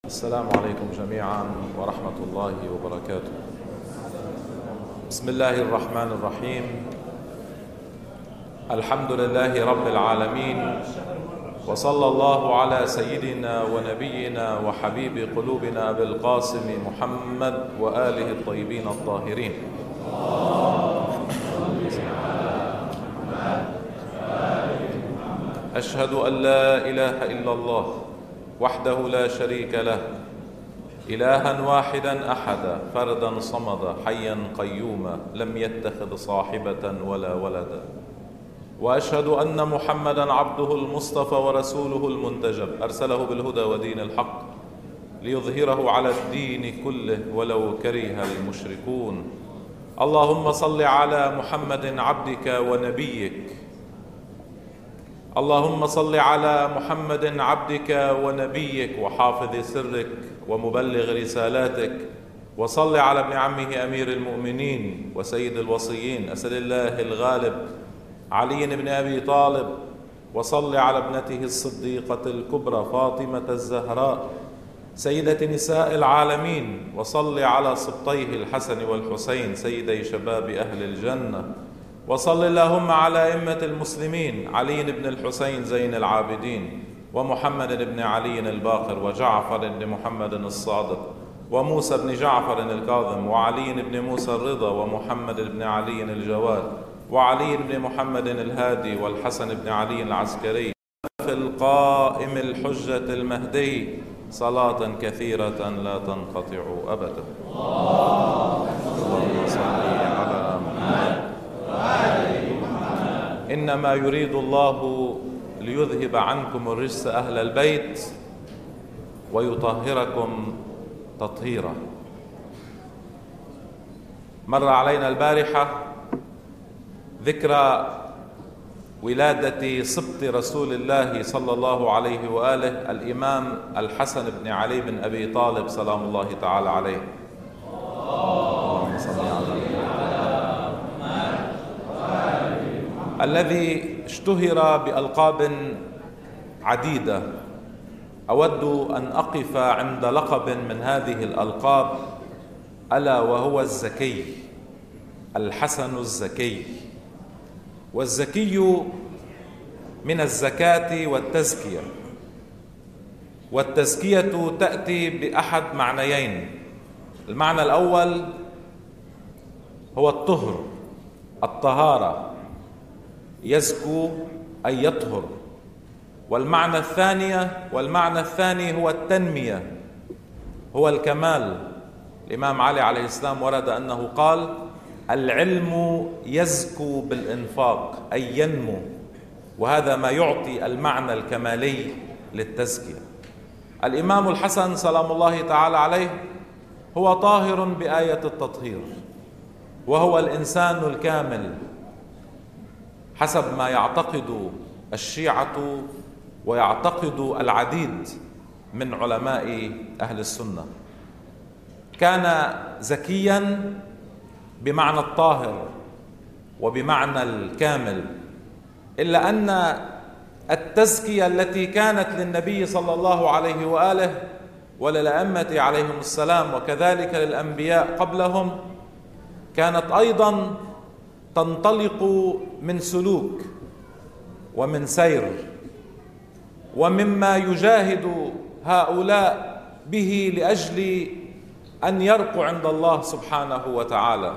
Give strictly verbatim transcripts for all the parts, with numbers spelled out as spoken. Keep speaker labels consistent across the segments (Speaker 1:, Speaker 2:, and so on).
Speaker 1: السلام عليكم جميعا ورحمة الله وبركاته. بسم الله الرحمن الرحيم. الحمد لله رب العالمين، وصلى الله على سيدنا ونبينا وحبيب قلوبنا أبي القاسم محمد وآله الطيبين الطاهرين. أشهد أن لا إله إلا الله وحده لا شريك له، إلها واحدا أحدا فردا صمدا حيا قيوما لم يتخذ صاحبة ولا ولدا، وأشهد أن محمدا عبده المصطفى ورسوله المنتجب، أرسله بالهدى ودين الحق ليظهره على الدين كله ولو كره المشركون. اللهم صل على محمد عبدك ونبيك، اللهم صل على محمد عبدك ونبيك وحافظ سرك ومبلغ رسالاتك، وصل على ابن عمه أمير المؤمنين وسيد الوصيين أسد الله الغالب علي بن أبي طالب، وصل على ابنته الصديقة الكبرى فاطمة الزهراء سيدة نساء العالمين، وصل على سبطيه الحسن والحسين سيدي شباب أهل الجنة، وصل اللهم على أئمة المسلمين علي بن الحسين زين العابدين ومحمد بن علي الباقر وجعفر بن محمد الصادق وموسى بن جعفر الكاظم وعلي بن موسى الرضا ومحمد بن علي الجواد وعلي بن محمد الهادي والحسن بن علي العسكري في القائم الحجة المهدي صلاة كثيرة لا تنقطع أبدا. اللهم صل على محمد. إنما يريد الله ليذهب عنكم الرجس أهل البيت ويطهركم تطهيرا. مر علينا البارحة ذكرى ولادة سبط رسول الله صلى الله عليه وآله الإمام الحسن بن علي بن أبي طالب سلام الله تعالى عليه. اللهم صل على الذي اشتهر بألقاب عديدة. أود أن أقف عند لقب من هذه الألقاب ألا وهو الزكي، الحسن الزكي. والزكي من الزكاة والتزكية، والتزكية تأتي بأحد معنيين. المعنى الأول هو الطهر، الطهارة، يزكو أي يطهر. والمعنى الثانية والمعنى الثاني هو التنمية، هو الكمال. الإمام علي عليه السلام ورد أنه قال: العلم يزكو بالإنفاق، أي ينمو، وهذا ما يعطي المعنى الكمالي للتزكية. الإمام الحسن سلام الله تعالى عليه هو طاهر بآية التطهير، وهو الإنسان الكامل حسب ما يعتقد الشيعة ويعتقد العديد من علماء أهل السنة. كان زكيا بمعنى الطاهر وبمعنى الكامل، إلا أن التزكية التي كانت للنبي صلى الله عليه وآله وللأئمة عليهم السلام وكذلك للأنبياء قبلهم كانت أيضا تنطلق من سلوك ومن سير ومما يجاهد هؤلاء به لأجل أن يرقوا عند الله سبحانه وتعالى.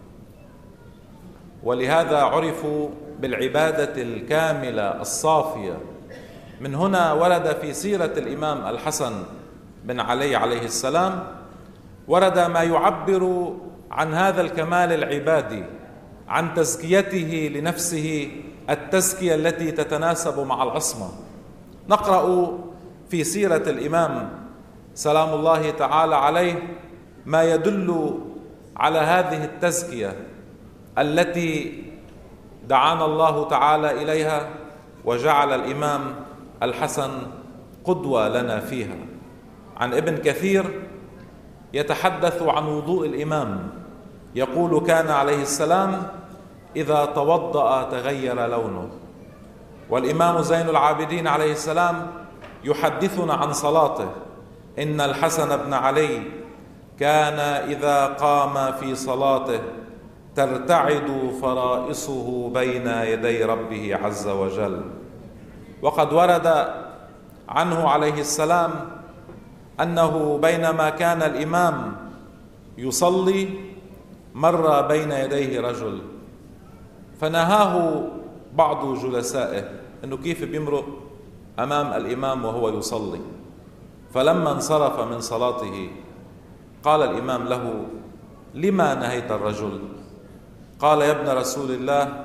Speaker 1: ولهذا عرفوا بالعبادة الكاملة الصافية. من هنا ورد في سيرة الإمام الحسن بن علي عليه السلام ورد ما يعبر عن هذا الكمال العبادي، عن تزكيته لنفسه، التزكية التي تتناسب مع العصمة. نقرأ في سيرة الإمام سلام الله تعالى عليه ما يدل على هذه التزكية التي دعانا الله تعالى إليها وجعل الإمام الحسن قدوة لنا فيها. عن ابن كثير يتحدث عن وضوء الإمام، يقول: كان عليه السلام إذا توضأ تغير لونه. والإمام زين العابدين عليه السلام يحدثنا عن صلاته: إن الحسن بن علي كان إذا قام في صلاته ترتعد فرائصه بين يدي ربه عز وجل. وقد ورد عنه عليه السلام أنه بينما كان الإمام يصلي مر بين يديه رجل فنهاه بعض جلسائه أنه كيف بيمرق أمام الإمام وهو يصلي. فلما انصرف من صلاته قال الإمام له: لما نهيت الرجل؟ قال: يا ابن رسول الله،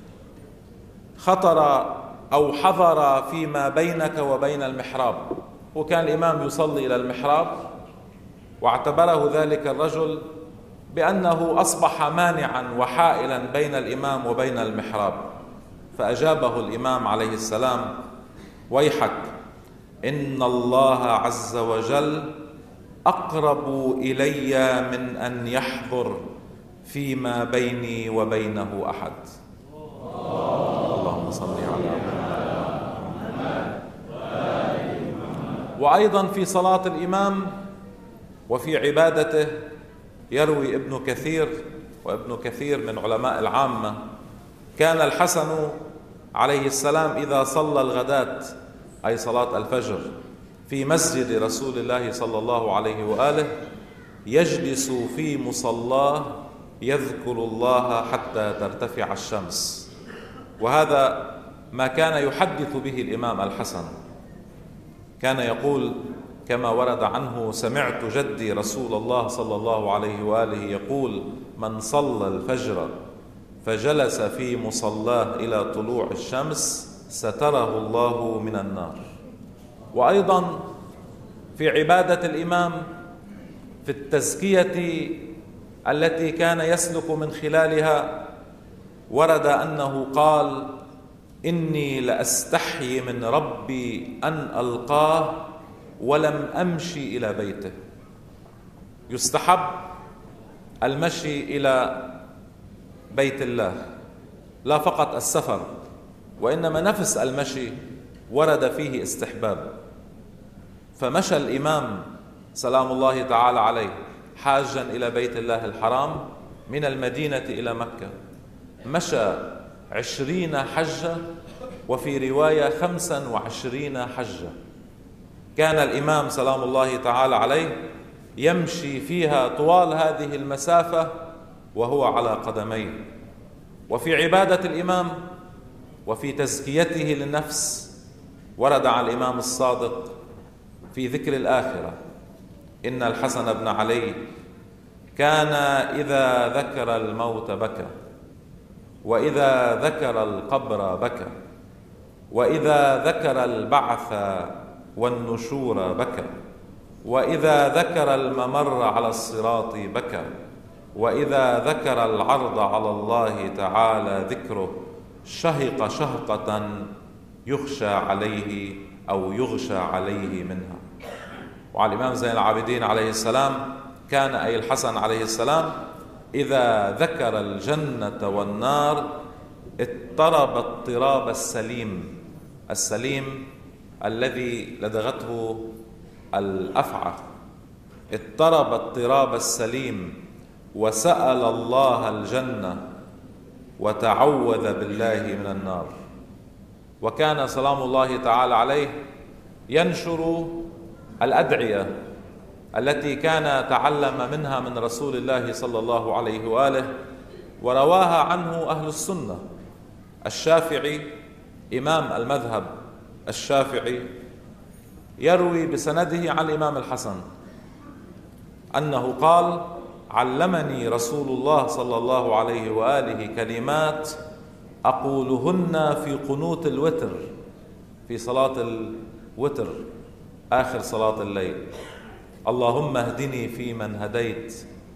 Speaker 1: خطر أو حضر فيما بينك وبين المحراب. وكان الإمام يصلي إلى المحراب، واعتبره ذلك الرجل بأنه أصبح مانعا وحائلا بين الإمام وبين المحراب. فأجابه الإمام عليه السلام: ويحك، إن الله عز وجل أقرب إلي من أن يحضر فيما بيني وبينه أحد. اللهم صل على محمد. وأيضا في صلاة الإمام وفي عبادته يروي ابن كثير، وابن كثير من علماء العامة، كان الحسن عليه السلام إذا صلى الغداة أي صلاة الفجر في مسجد رسول الله صلى الله عليه وآله يجلس في مصلاه يذكر الله حتى ترتفع الشمس. وهذا ما كان يحدث به الإمام الحسن. كان يقول كما ورد عنه: سمعت جدي رسول الله صلى الله عليه وآله يقول: من صلى الفجر فجلس في مصلاه إلى طلوع الشمس ستره الله من النار. وأيضا في عبادة الإمام في التزكية التي كان يسلك من خلالها ورد أنه قال: إني لأستحي من ربي أن ألقاه ولم أمشي إلى بيته. يستحب المشي إلى بيت الله، لا فقط السفر، وإنما نفس المشي ورد فيه استحباب. فمشى الإمام سلام الله تعالى عليه حاجا إلى بيت الله الحرام من المدينة إلى مكة، مشى عشرين حجة، وفي رواية خمسا وعشرين حجة. كان الإمام سلام الله تعالى عليه يمشي فيها طوال هذه المسافة وهو على قدميه. وفي عبادة الإمام وفي تزكيته للنفس ورد عن الإمام الصادق في ذكر الآخرة: إن الحسن بن علي كان إذا ذكر الموت بكى، وإذا ذكر القبر بكى، وإذا ذكر البعث والنشور بكى، وإذا ذكر الممر على الصراط بكى، وإذا ذكر العرض على الله تعالى ذكره شهق شهقة يخشى عليه أو يغشى عليه منها. وعلى الإمام زين العابدين عليه السلام كان أي الحسن عليه السلام إذا ذكر الجنة والنار اضطرب اضطراب السليم، السليم الذي لدغته الأفعى، اضطرب اضطراب السليم وسأل الله الجنة وتعوذ بالله من النار. وكان سلام الله تعالى عليه ينشر الأدعية التي كان تعلم منها من رسول الله صلى الله عليه وآله، ورواها عنه أهل السنة. الشافعي إمام المذهب الشافعي يروي بسنده عن الإمام الحسن أنه قال: علمني رسول الله صلى الله عليه وآله كلمات أقولهن في قنوت الوتر، في صلاة الوتر آخر صلاة الليل: اللهم اهدني فيمن هديت،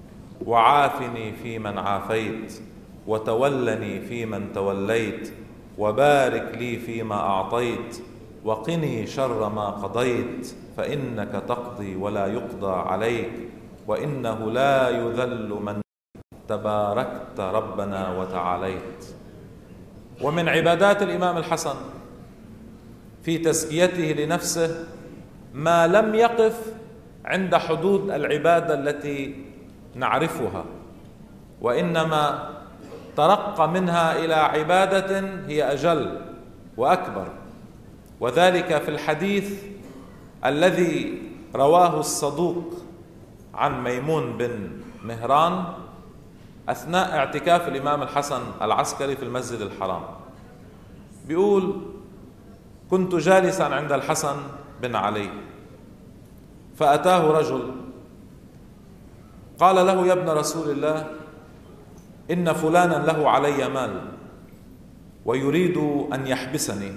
Speaker 1: وعافني فيمن عافيت، وتولني فيمن توليت، وبارك لي فيما أعطيت، وقني شر ما قضيت، فإنك تقضي ولا يقضى عليك، وإنه لا يذل من تباركت ربنا وتعاليت. ومن عبادات الإمام الحسن في تزكيته لنفسه ما لم يقف عند حدود العبادة التي نعرفها، وإنما ترقى منها إلى عبادة هي أجل وأكبر، وذلك في الحديث الذي رواه الصدوق عن ميمون بن مهران أثناء اعتكاف الإمام الحسن العسكري في المسجد الحرام. بيقول: كنت جالسا عند الحسن بن علي فأتاه رجل قال له: يا ابن رسول الله، إن فلانا له علي مال ويريد أن يحبسني.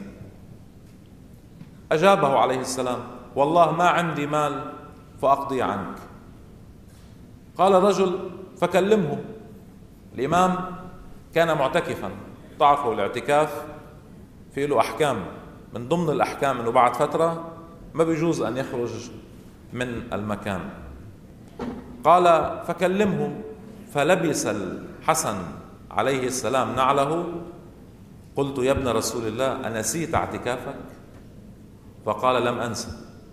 Speaker 1: أجابه عليه السلام: والله ما عندي مال فأقضي عنك. قال الرجل: فكلمه. الإمام كان معتكفا، تعرفوا الاعتكاف فيه له أحكام، من ضمن الأحكام أنه بعد فترة ما بيجوز أن يخرج من المكان. قال: فكلمه. فلبس الحسن عليه السلام نعله. قلت: يا ابن رسول الله، أنسيت اعتكافك؟ فقال: لم أنسى،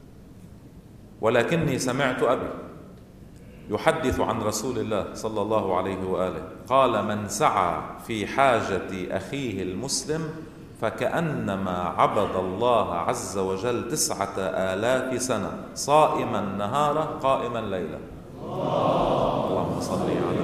Speaker 1: ولكني سمعت أبي يحدث عن رسول الله صلى الله عليه وآله قال: من سعى في حاجة أخيه المسلم فكأنما عبد الله عز وجل تسعة آلاف سنة صائما نهارا قائما ليلا. اللهم صل على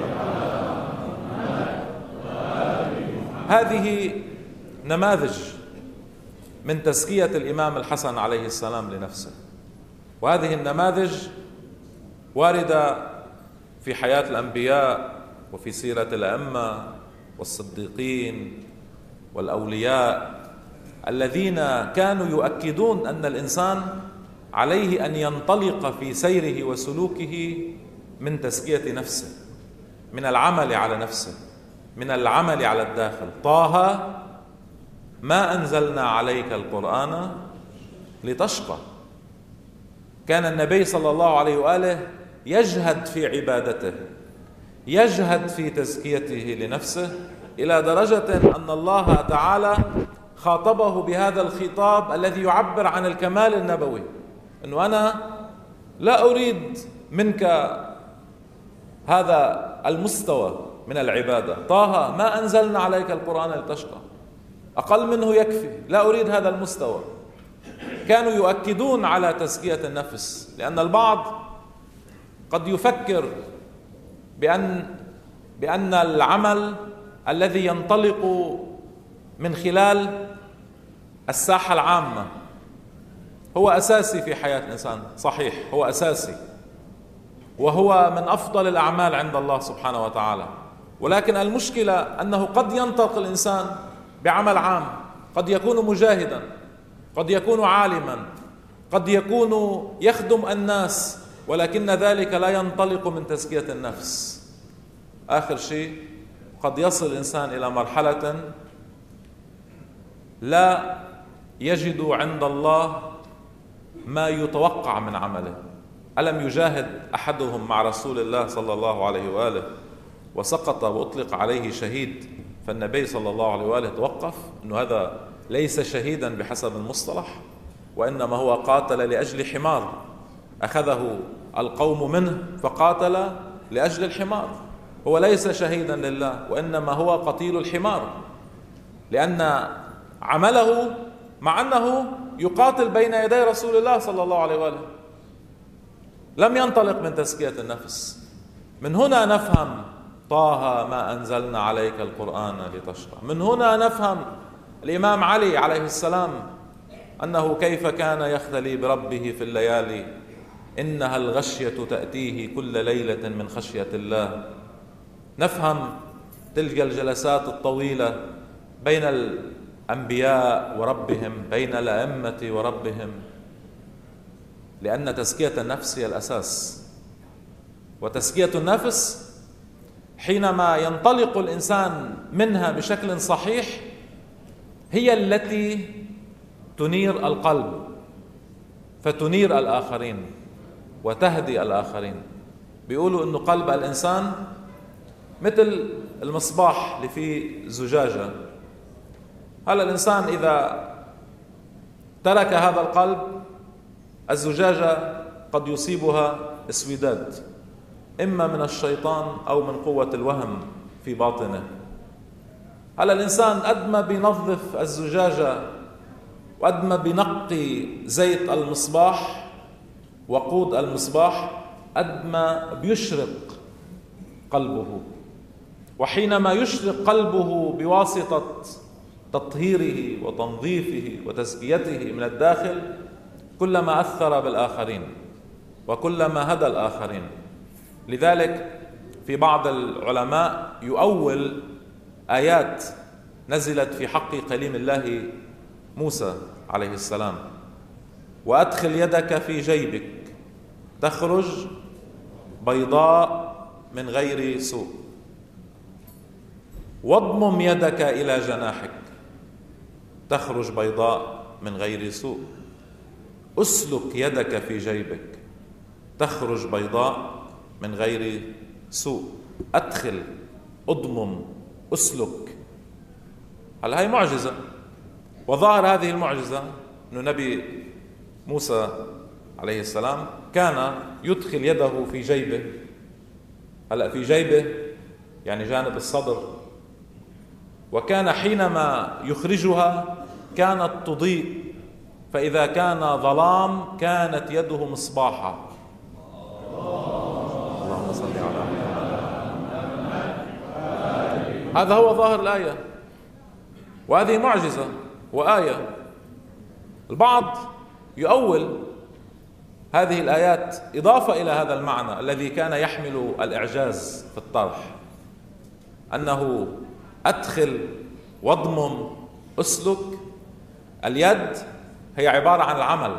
Speaker 1: هذه نماذج من تزكية الإمام الحسن عليه السلام لنفسه، وهذه النماذج واردة في حياة الأنبياء وفي سيرة الأئمة والصديقين والأولياء الذين كانوا يؤكدون أن الإنسان عليه أن ينطلق في سيره وسلوكه من تزكية نفسه، من العمل على نفسه، من العمل على الداخل. طه ما أنزلنا عليك القرآن لتشقى. كان النبي صلى الله عليه وآله يجهد في عبادته، يجهد في تزكيته لنفسه، إلى درجة أن الله تعالى خاطبه بهذا الخطاب الذي يعبر عن الكمال النبوي، أنه أنا لا أريد منك هذا المستوى من العبادة. طه ما أنزلنا عليك القرآن لتشقى، أقل منه يكفي، لا أريد هذا المستوى. كانوا يؤكدون على تزكية النفس، لأن البعض قد يفكر بأن بأن العمل الذي ينطلق من خلال الساحة العامة هو أساسي في حياة الإنسان. صحيح، هو أساسي وهو من أفضل الأعمال عند الله سبحانه وتعالى، ولكن المشكلة أنه قد ينطلق الإنسان بعمل عام، قد يكون مجاهدا، قد يكون عالما، قد يكون يخدم الناس، ولكن ذلك لا ينطلق من تزكية النفس. آخر شيء قد يصل الإنسان إلى مرحلة لا يجد عند الله ما يتوقع من عمله. ألم يجاهد أحدهم مع رسول الله صلى الله عليه وآله وسقط وأطلق عليه شهيد، فالنبي صلى الله عليه وآله توقف أنه هذا ليس شهيدا بحسب المصطلح، وإنما هو قاتل لأجل حمار أخذه القوم منه فقاتل لأجل الحمار. هو ليس شهيدا لله، وإنما هو قتيل الحمار، لأن عمله مع أنه يقاتل بين يدي رسول الله صلى الله عليه وآله لم ينطلق من تزكية النفس. من هنا نفهم طه ما أنزلنا عليك القرآن لتشقى. من هنا نفهم الإمام علي عليه السلام أنه كيف كان يختلي بربه في الليالي، إنها الغشية تأتيه كل ليلة من خشية الله. نفهم تلك الجلسات الطويلة بين الأنبياء وربهم، بين الأئمة وربهم، لأن تزكية النفس هي الأساس. وتزكية النفس حينما ينطلق الإنسان منها بشكل صحيح هي التي تنير القلب، فتنير الآخرين وتهدي الآخرين. بيقولوا إنه قلب الإنسان مثل المصباح اللي فيه زجاجة. هلا الإنسان إذا ترك هذا القلب الزجاجة قد يصيبها اسوداد، إما من الشيطان أو من قوة الوهم في باطنه. هلا الإنسان قد ما بينظف الزجاجة وقد ما بينقي زيت المصباح وقود المصباح قد ما بيشرق قلبه. وحينما يشرق قلبه بواسطة تطهيره وتنظيفه وتزكيته من الداخل كلما أثر بالآخرين وكلما هدى الآخرين. لذلك في بعض العلماء يؤول آيات نزلت في حق كليم الله موسى عليه السلام: وأدخل يدك في جيبك تخرج بيضاء من غير سوء، واضمم يدك إلى جناحك تخرج بيضاء من غير سوء، أسلك يدك في جيبك تخرج بيضاء من غير سوء. أدخل، أضمم، أسلك. هل هاي معجزة؟ وظاهر هذه المعجزة أن نبي موسى عليه السلام كان يدخل يده في جيبه. هلأ في جيبه يعني جانب الصدر، وكان حينما يخرجها كانت تضيء، فإذا كان ظلام كانت يده مصباحا. اللهم صل على محمد. هذا هو ظاهر الآية، وهذه معجزة وآية. البعض يؤول هذه الآيات إضافة إلى هذا المعنى الذي كان يحمل الإعجاز في الطرح، أنه أدخل واضمم أسلك. اليد هي عبارة عن العمل،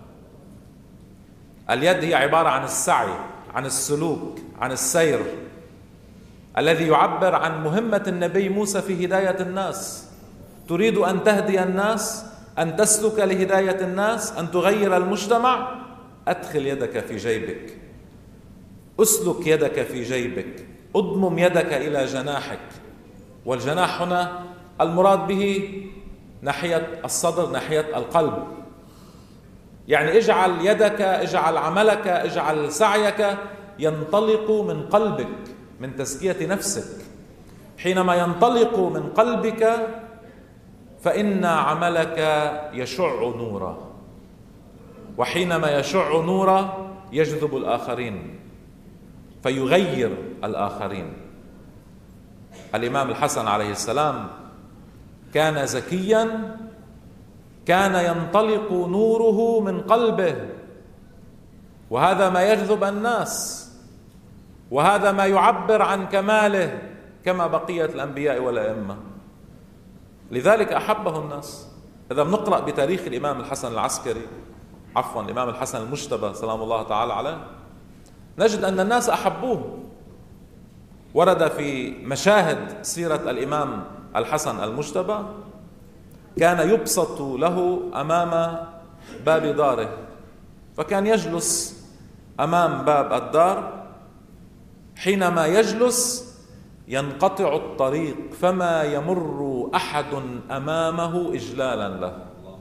Speaker 1: اليد هي عبارة عن السعي، عن السلوك، عن السير، الذي يعبر عن مهمة النبي موسى في هداية الناس. تريد أن تهدي الناس، أن تسلك لهداية الناس، أن تغير المجتمع، أدخل يدك في جيبك، أسلك يدك في جيبك، أضمم يدك إلى جناحك. والجناح هنا المراد به ناحية الصدر، ناحية القلب. يعني اجعل يدك، اجعل عملك، اجعل سعيك ينطلق من قلبك، من تزكية نفسك. حينما ينطلق من قلبك فإن عملك يشع نورا، وحينما يشع نورا يجذب الآخرين فيغير الآخرين. الإمام الحسن عليه السلام كان زكيا، كان ينطلق نوره من قلبه، وهذا ما يجذب الناس، وهذا ما يعبر عن كماله كما بقية الأنبياء والأئمة. لذلك أحبه الناس. إذا بنقرأ بتاريخ الإمام الحسن العسكري، عفوا الإمام الحسن المجتبى سلام الله تعالى عليه، نجد أن الناس أحبوه. ورد في مشاهد سيرة الإمام الحسن المجتبى كان يبسط له أمام باب داره، فكان يجلس أمام باب الدار، حينما يجلس ينقطع الطريق فما يمر أحد أمامه إجلالا له.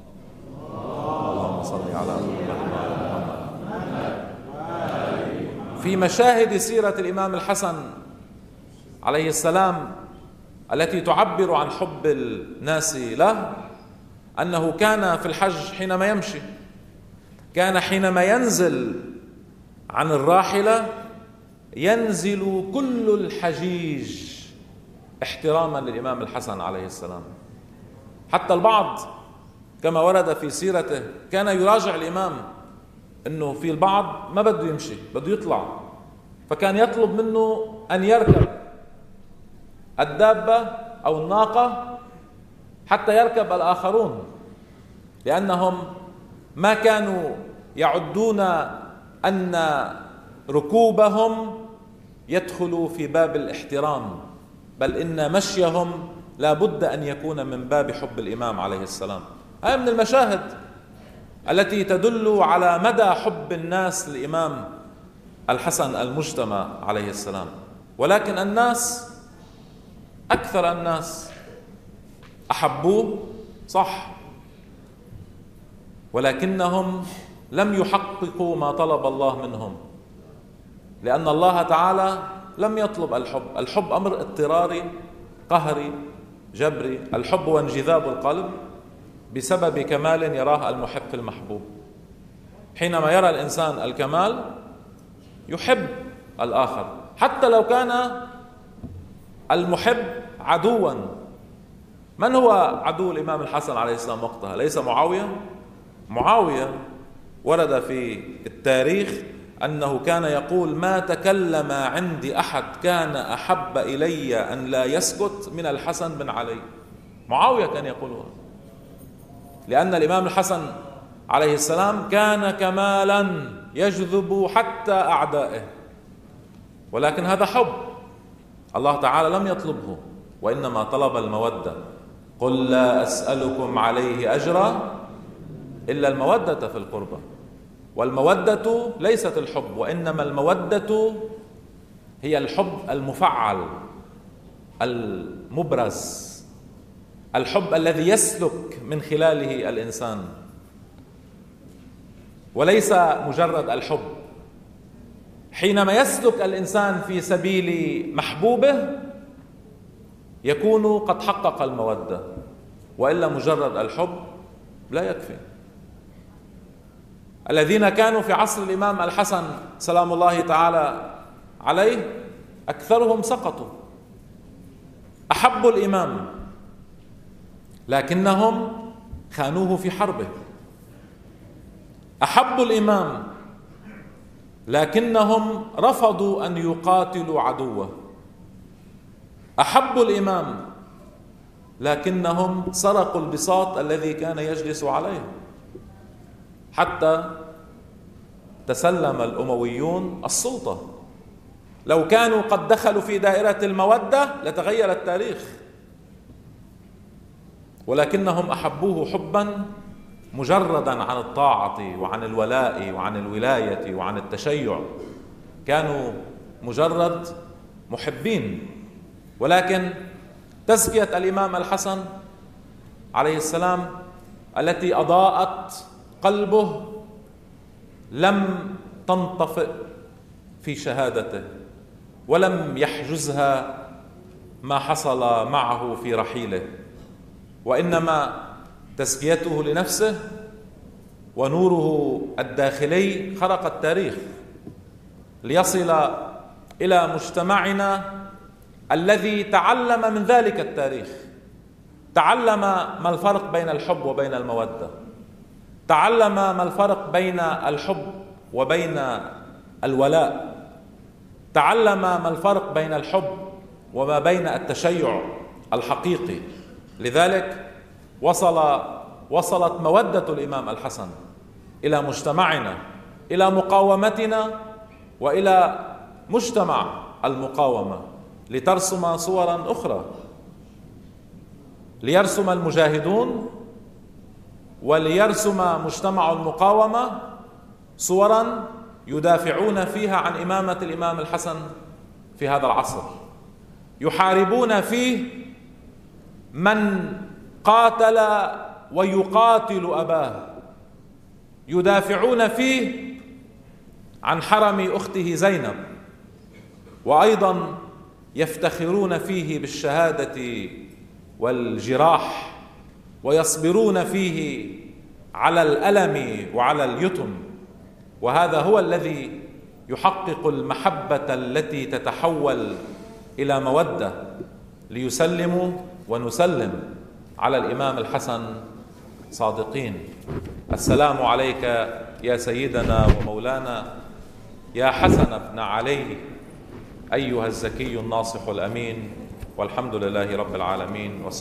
Speaker 1: اللهم صل على محمد. في مشاهد سيرة الإمام الحسن عليه السلام التي تعبر عن حب الناس له أنه كان في الحج حينما يمشي، كان حينما ينزل عن الراحلة ينزل كل الحجيج احتراما للإمام الحسن عليه السلام. حتى البعض كما ورد في سيرته كان يراجع الإمام أنه في البعض ما بده يمشي، بده يطلع، فكان يطلب منه أن يركب الدابة أو الناقة حتى يركب الآخرون، لأنهم ما كانوا يعدون أن ركوبهم يدخل في باب الاحترام، بل إن مشيهم لا بد أن يكون من باب حب الإمام عليه السلام. هذه من المشاهد التي تدل على مدى حب الناس للإمام الحسن المجتمع عليه السلام. ولكن الناس، أكثر الناس أحبوه صح، ولكنهم لم يحققوا ما طلب الله منهم، لأن الله تعالى لم يطلب الحب. الحب أمر اضطراري قهري جبري. الحب هو انجذاب القلب بسبب كمال يراه المحب في المحبوب. حينما يرى الإنسان الكمال يحب الآخر، حتى لو كان المحب عدوا. من هو عدو الإمام الحسن عليه السلام وقتها؟ ليس معاوية؟ معاوية ورد في التاريخ أنه كان يقول: ما تكلم عندي أحد كان أحب إلي أن لا يسكت من الحسن بن علي. معاوية كان يقولها، لأن الإمام الحسن عليه السلام كان كمالا يجذب حتى أعدائه، ولكن هذا حب. الله تعالى لم يطلبه، وإنما طلب المودة. قل لا أسألكم عليه أجرا إلا المودة في القربى. والمودة ليست الحب، وإنما المودة هي الحب المفعل المبرز، الحب الذي يسلك من خلاله الإنسان، وليس مجرد الحب. حينما يسلك الإنسان في سبيل محبوبه يكون قد حقق المودة، وإلا مجرد الحب لا يكفي. الذين كانوا في عصر الإمام الحسن سلام الله تعالى عليه أكثرهم سقطوا، أحبوا الإمام لكنهم خانوه في حربه، أحبوا الإمام لكنهم رفضوا أن يقاتلوا عدوه، أحبوا الإمام لكنهم سرقوا البساط الذي كان يجلس عليه، حتى تسلم الأمويون السلطة. لو كانوا قد دخلوا في دائرة المودة لتغير التاريخ، ولكنهم أحبوه حبا مجردا عن الطاعة وعن الولاء وعن الولاية وعن التشيع. كانوا مجرد محبين. ولكن تزكية الإمام الحسن عليه السلام التي أضاءت قلبه لم تنطفئ في شهادته، ولم يحجزها ما حصل معه في رحيله، وإنما تزكيته لنفسه ونوره الداخلي خرق التاريخ ليصل إلى مجتمعنا الذي تعلم من ذلك التاريخ، تعلم ما الفرق بين الحب وبين المودة، تعلم ما الفرق بين الحب وبين الولاء، تعلم ما الفرق بين الحب وما بين التشيع الحقيقي. لذلك وصل وصلت مودة الإمام الحسن إلى مجتمعنا، إلى مقاومتنا وإلى مجتمع المقاومة، لترسم صورا أخرى، ليرسم المجاهدون وليرسم مجتمع المقاومة صورا يدافعون فيها عن إمامة الإمام الحسن في هذا العصر، يحاربون فيه من قاتل ويقاتل أباه، يدافعون فيه عن حرم أخته زينب، وأيضا يفتخرون فيه بالشهادة والجراح، ويصبرون فيه على الألم وعلى اليتم. وهذا هو الذي يحقق المحبة التي تتحول إلى مودة، ليسلموا ونسلم على الإمام الحسن صادقين. السلام عليك يا سيدنا ومولانا يا حسن بن علي أيها الزكي الناصح الأمين، والحمد لله رب العالمين.